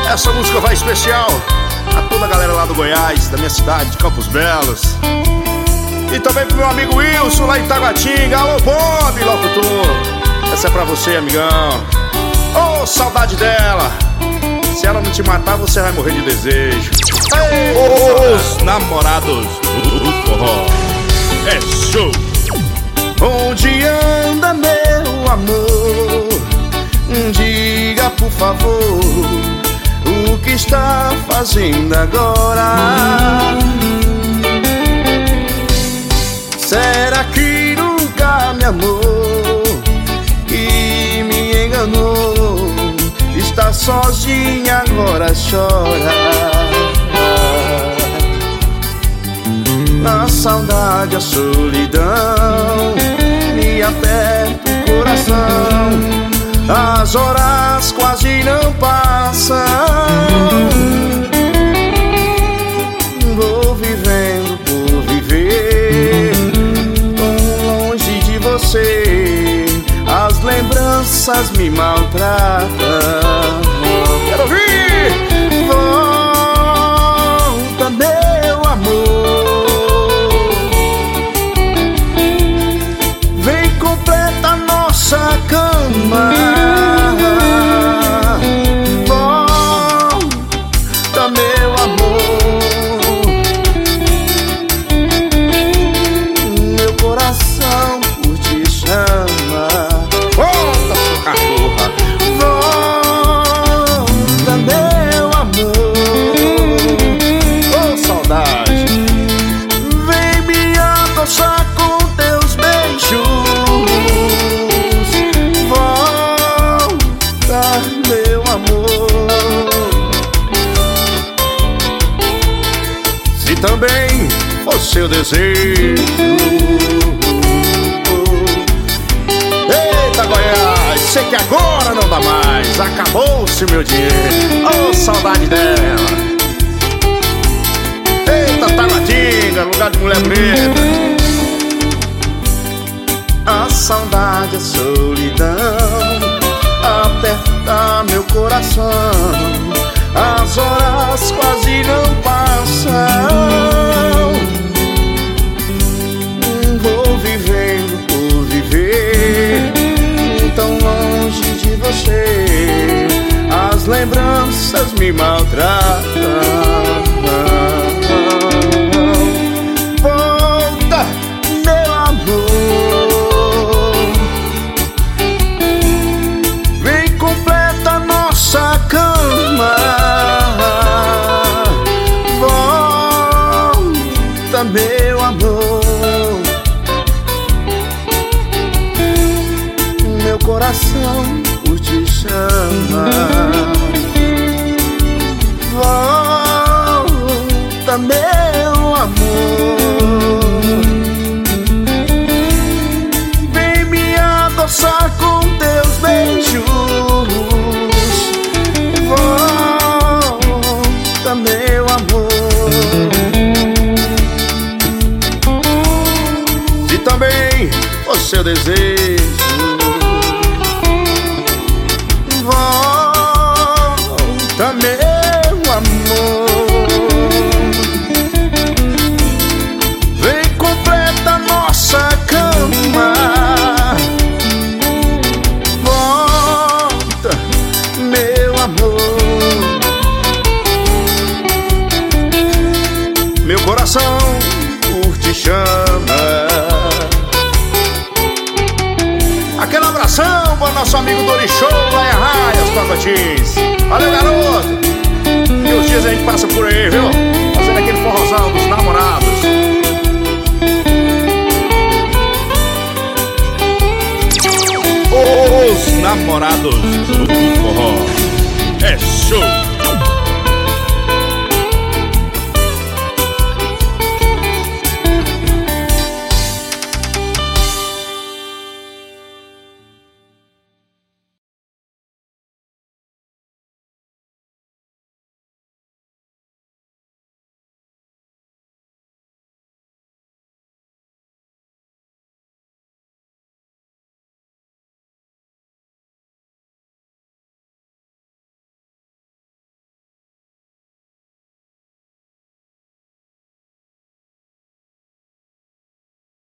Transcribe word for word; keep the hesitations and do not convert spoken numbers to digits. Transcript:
Essa música vai especial a toda a galera lá do Goiás, da minha cidade, de Campos Belos. E também pro meu amigo Wilson lá em Taguatinga. Alô, Bob, locutor. Essa é pra você, amigão. Ô, oh, saudade dela. Se ela não te matar, você vai morrer de desejo. Ei, os namorados do forró. É show. Onde anda meu amor? Diga por favor, o que está fazendo agora? Será que nunca me amou e me enganou? Está sozinha, agora chora. Na saudade, a solidão me aperta o coração. As horas quase não passam. Vou vivendo por viver, tão longe de você. As lembranças me maltratam. Quero ouvir! Volta, meu amor. Vem, completa nossa cama. Volta, meu amor. Meu coração por ti chama. Volta, sua cachorra. Volta, meu amor. Ô, saudade. Vem me adoçar com teus beijos. Volta, meu amor. Se também for seu desejo. Eita, Goiás, sei que agora não dá mais. Acabou-se meu dinheiro. Oh, saudade dela. Eita, Taguatinga, lugar de mulher bonita. A saudade, a solidão aperta meu coração. As horas quase não passam. Vou vivendo por viver, tão longe de você. As lembranças me maltratam. Volta, meu amor. Vem, completa nossa cama. Volta, meu amor. Meu coração por ti chama. Volta, meu amor. Vem me adoçar com teus beijos. Volta, meu amor. Se também for seu desejo. Volta, meu amor. Vem, completa nossa cama. Volta, meu amor. Meu coração por ti chama. Aquele abração para nosso amigo Dori Show lá em Arraias, Tocantins. Valeu, garoto. E os dias a gente passa por aí, viu? Fazendo aquele forrozão dos namorados. Os namorados do forró.